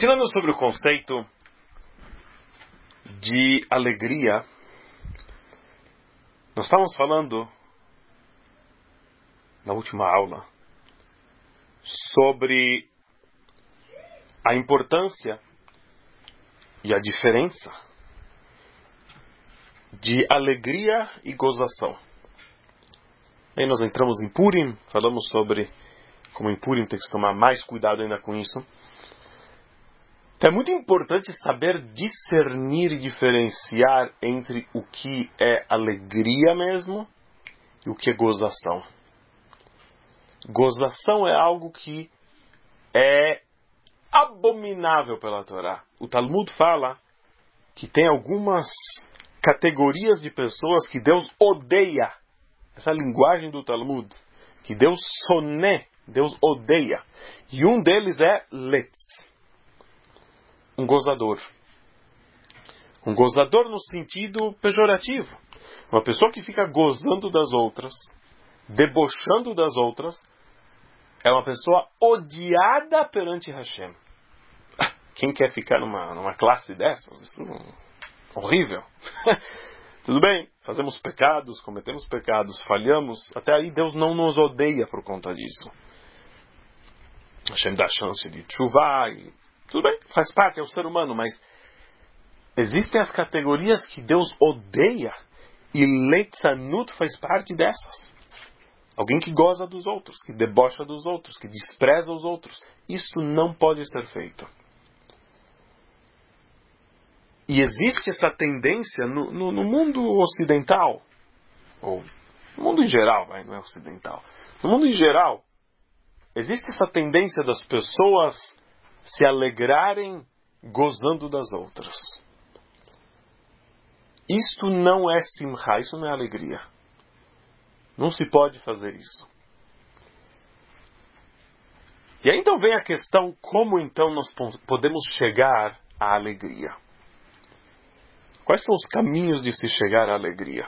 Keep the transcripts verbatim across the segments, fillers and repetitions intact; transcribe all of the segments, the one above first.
Continuando sobre o conceito de alegria, nós estávamos falando na última aula sobre a importância e a diferença de alegria e gozação. Aí nós entramos em Purim, falamos sobre como em Purim tem que tomar mais cuidado ainda com isso. Então é muito importante saber discernir e diferenciar entre o que é alegria mesmo e o que é gozação. Gozação é algo que é abominável pela Torá. O Talmud fala que tem algumas categorias de pessoas que Deus odeia. Essa linguagem do Talmud, que Deus soné, Deus odeia. E um deles é letz, um gozador. Um gozador no sentido pejorativo. Uma pessoa que fica gozando das outras, debochando das outras, é uma pessoa odiada perante Hashem. Quem quer ficar numa, numa classe dessas? Isso não... horrível. Tudo bem, fazemos pecados, cometemos pecados, falhamos. Até aí Deus não nos odeia por conta disso. Hashem dá chance de tshuva e... tudo bem, faz parte, é o ser humano, mas existem as categorias que Deus odeia e leitzanut faz parte dessas. Alguém que goza dos outros, que debocha dos outros, que despreza os outros. Isso não pode ser feito. E existe essa tendência no, no, no mundo ocidental, ou no mundo em geral, vai, não é ocidental. No mundo em geral, existe essa tendência das pessoas se alegrarem gozando das outras. Isto não é simcha, isso não é alegria. Não se pode fazer isso. E aí então vem a questão, como então nós podemos chegar à alegria? Quais são os caminhos de se chegar à alegria?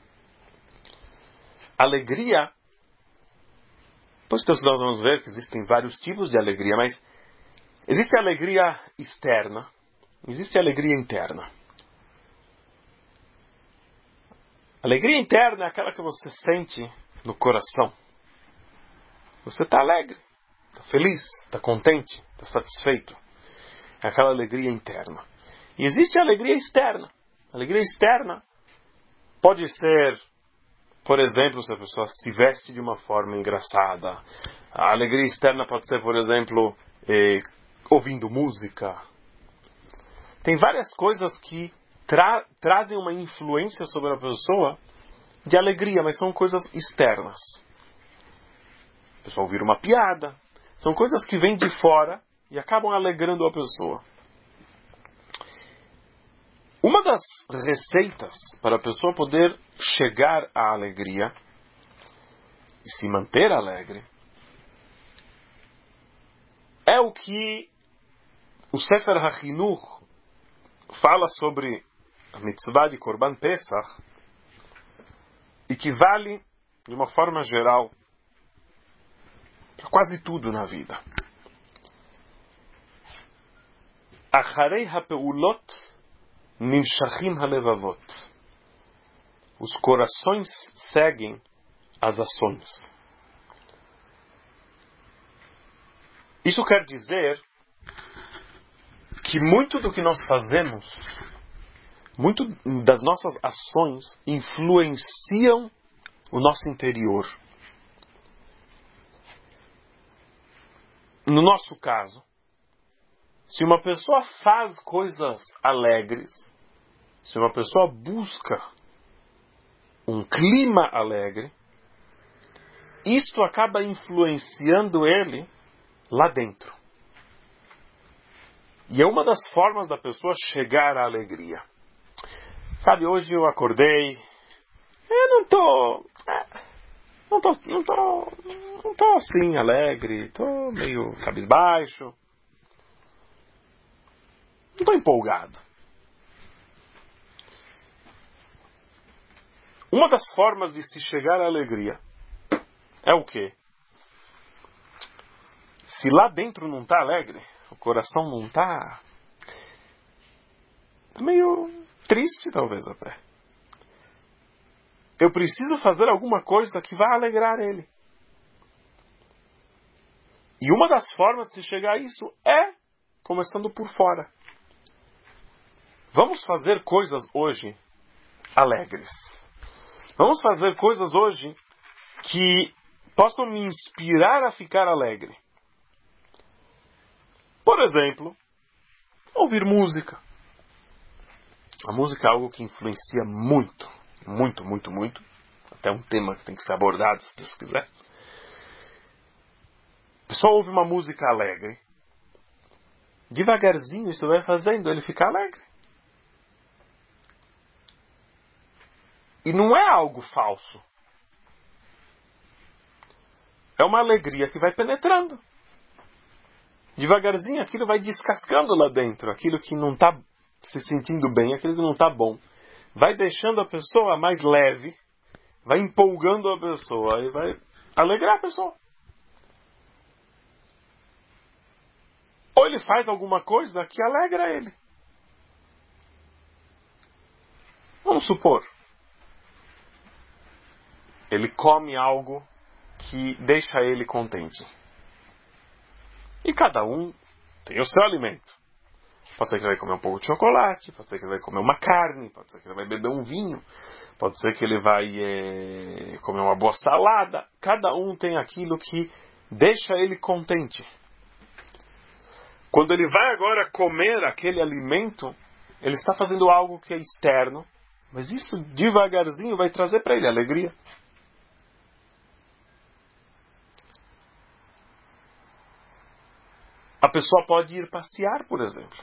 Alegria, depois nós vamos ver que existem vários tipos de alegria, mas existe a alegria externa, existe a alegria interna. Alegria interna é aquela que você sente no coração. Você está alegre, está feliz, está contente, está satisfeito. É aquela alegria interna. E existe a alegria externa. A alegria externa pode ser, por exemplo, se a pessoa se veste de uma forma engraçada. A alegria externa pode ser, por exemplo, eh, ouvindo música. Tem várias coisas que tra- trazem uma influência sobre a pessoa de alegria, mas são coisas externas. A pessoa ouvir uma piada. São coisas que vêm de fora e acabam alegrando a pessoa. Uma das receitas para a pessoa poder chegar à alegria e se manter alegre é o que o Sefer HaChinuch fala sobre a mitzvah de Korban Pesach e que vale, de uma forma geral, para quase tudo na vida. Acharei hapeulot nimshachim halevavot. Os corações seguem as ações. Isso quer dizer que muito do que nós fazemos, muito das nossas ações influenciam o nosso interior. No nosso caso, se uma pessoa faz coisas alegres, se uma pessoa busca um clima alegre, isto acaba influenciando ele lá dentro. E é uma das formas da pessoa chegar à alegria. Sabe, hoje eu acordei, eu não tô, não tô, não tô, não tô assim alegre, tô meio cabisbaixo. Não estou empolgado. Uma das formas de se chegar à alegria é o quê? Se lá dentro não está alegre, o coração não está... Tá meio triste, talvez, até. Eu preciso fazer alguma coisa que vá alegrar ele. E uma das formas de chegar a isso é começando por fora. Vamos fazer coisas hoje alegres. Vamos fazer coisas hoje que possam me inspirar a ficar alegre. Por exemplo, ouvir música. A música é algo que influencia muito, muito, muito, muito. Até um tema que tem que ser abordado, se Deus quiser. A pessoa ouve uma música alegre. Devagarzinho isso vai fazendo ele ficar alegre. E não é algo falso. É uma alegria que vai penetrando. Devagarzinho aquilo vai descascando lá dentro. Aquilo que não está se sentindo bem, aquilo que não está bom. Vai deixando a pessoa mais leve. Vai empolgando a pessoa. E vai alegrar a pessoa. Ou ele faz alguma coisa que alegra ele. Vamos supor. Ele come algo que deixa ele contente. E cada um tem o seu alimento. Pode ser que ele vai comer um pouco de chocolate, pode ser que ele vai comer uma carne, pode ser que ele vai beber um vinho, pode ser que ele vai é, comer uma boa salada. Cada um tem aquilo que deixa ele contente. Quando ele vai agora comer aquele alimento, ele está fazendo algo que é externo, mas isso devagarzinho vai trazer para ele alegria. A pessoa pode ir passear, por exemplo.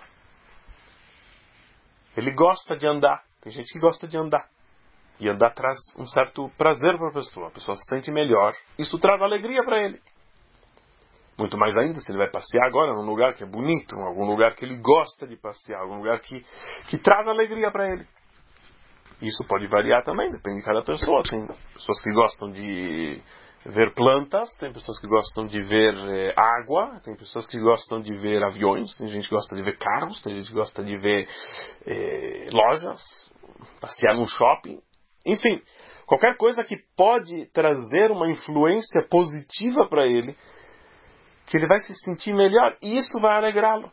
Ele gosta de andar. Tem gente que gosta de andar. E andar traz um certo prazer para a pessoa. A pessoa se sente melhor. Isso traz alegria para ele. Muito mais ainda se ele vai passear agora num lugar que é bonito, em algum lugar que ele gosta de passear, algum lugar que, que traz alegria para ele. Isso pode variar também, depende de cada pessoa. Tem pessoas que gostam de ver plantas, tem pessoas que gostam de ver eh, água, tem pessoas que gostam de ver aviões, tem gente que gosta de ver carros, tem gente que gosta de ver eh, lojas, passear num shopping. Enfim, qualquer coisa que pode trazer uma influência positiva para ele, que ele vai se sentir melhor, e isso vai alegrá-lo.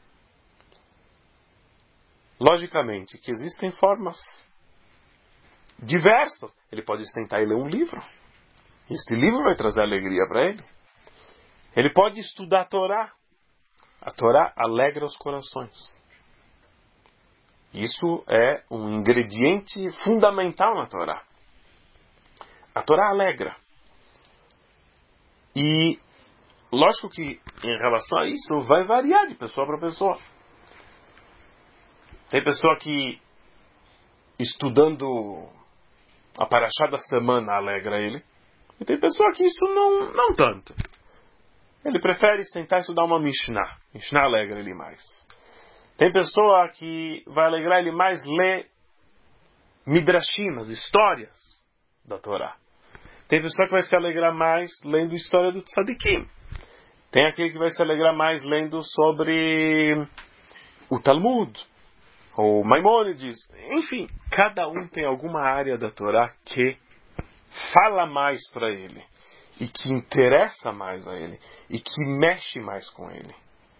Logicamente que existem formas diversas. Ele pode tentar ler um livro. Esse livro vai trazer alegria para ele. Ele pode estudar a Torá. A Torá alegra os corações. Isso é um ingrediente fundamental na Torá. A Torá alegra. E lógico que em relação a isso vai variar de pessoa para pessoa. Tem pessoa que estudando a Parashá da semana alegra ele. E tem pessoa que isso não, não tanto. Ele prefere sentar e estudar uma Mishnah. Mishnah alegra ele mais. Tem pessoa que vai alegrar ele mais ler Midrashim, as histórias da Torá. Tem pessoa que vai se alegrar mais lendo a história do Tzadikim. Tem aquele que vai se alegrar mais lendo sobre o Talmud, ou Maimônides. Enfim, cada um tem alguma área da Torá que fala mais para ele, e que interessa mais a ele, e que mexe mais com ele.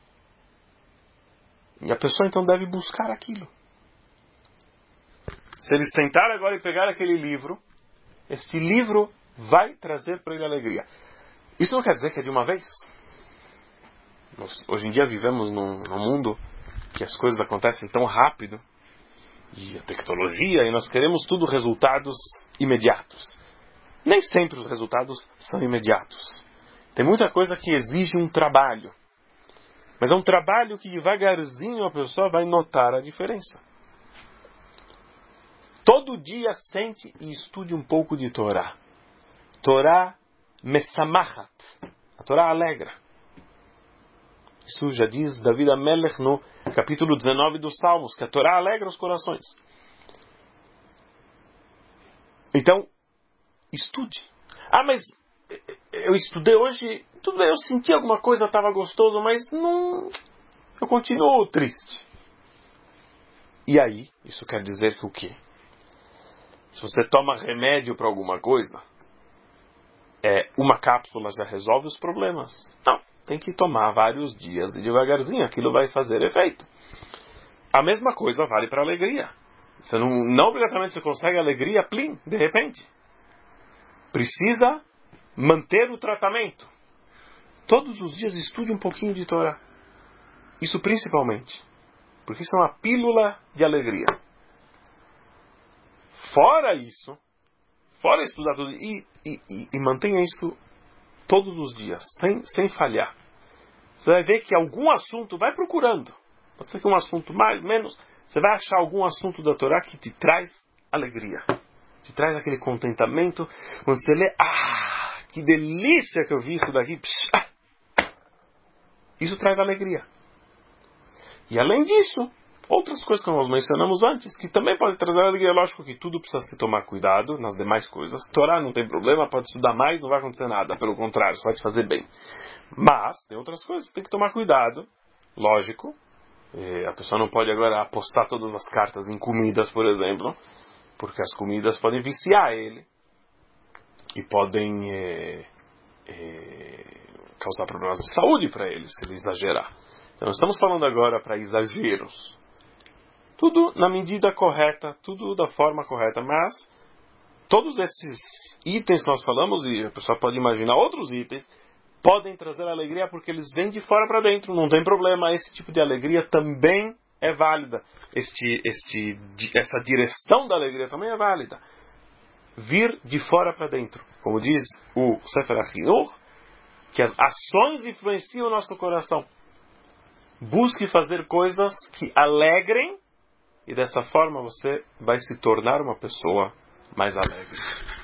E a pessoa então deve buscar aquilo. Se ele sentar agora e pegar aquele livro, esse livro vai trazer para ele alegria. Isso não quer dizer que é de uma vez. Nós, hoje em dia vivemos num, num mundo que as coisas acontecem tão rápido, e a tecnologia, e nós queremos tudo resultados imediatos. Nem sempre os resultados são imediatos. Tem muita coisa que exige um trabalho. Mas é um trabalho que devagarzinho a pessoa vai notar a diferença. Todo dia sente e estude um pouco de Torá. Torá mesamachat. A Torá alegra. Isso já diz David Amelech no capítulo dezenove dos Salmos, que a Torá alegra os corações. Então, estude. Ah, mas eu estudei hoje, tudo bem, eu senti alguma coisa, estava gostoso, mas não, eu continuo triste. E aí, isso quer dizer que o quê? Se você toma remédio para alguma coisa, é, uma cápsula já resolve os problemas? Não, tem que tomar vários dias e devagarzinho, aquilo vai fazer efeito. A mesma coisa vale para a alegria. Você não, não obrigatoriamente você consegue alegria, plim, de repente. Precisa manter o tratamento. Todos os dias estude um pouquinho de Torá. Isso principalmente. Porque isso é uma pílula de alegria. Fora isso, fora estudar tudo, e, e, e, e mantenha isso todos os dias, sem, sem falhar. Você vai ver que algum assunto, vai procurando. Pode ser que um assunto mais, menos, você vai achar algum assunto da Torá que te traz alegria. Te traz aquele contentamento. Quando você lê, ah, que delícia que eu vi isso daqui. Psh, ah. Isso traz alegria. E além disso, outras coisas que nós mencionamos antes, que também podem trazer alegria. Lógico que tudo precisa se tomar cuidado nas demais coisas. Torá não tem problema, pode estudar mais, não vai acontecer nada. Pelo contrário, isso vai te fazer bem. Mas, tem outras coisas que tem que tomar cuidado. Lógico. E a pessoa não pode agora apostar todas as cartas em comidas, por exemplo. Porque as comidas podem viciar ele. E podem é, é, causar problemas de saúde para ele, se ele exagerar. Então, estamos falando agora para exageros. Tudo na medida correta, tudo da forma correta, mas todos esses itens que nós falamos, e a pessoa pode imaginar outros itens, podem trazer alegria porque eles vêm de fora para dentro, não tem problema, esse tipo de alegria também é válida, este, este, essa direção da alegria também é válida. Vir de fora para dentro, como diz o Sefer HaChinuch, que as ações influenciam o nosso coração. Busque fazer coisas que alegrem, e dessa forma você vai se tornar uma pessoa mais alegre.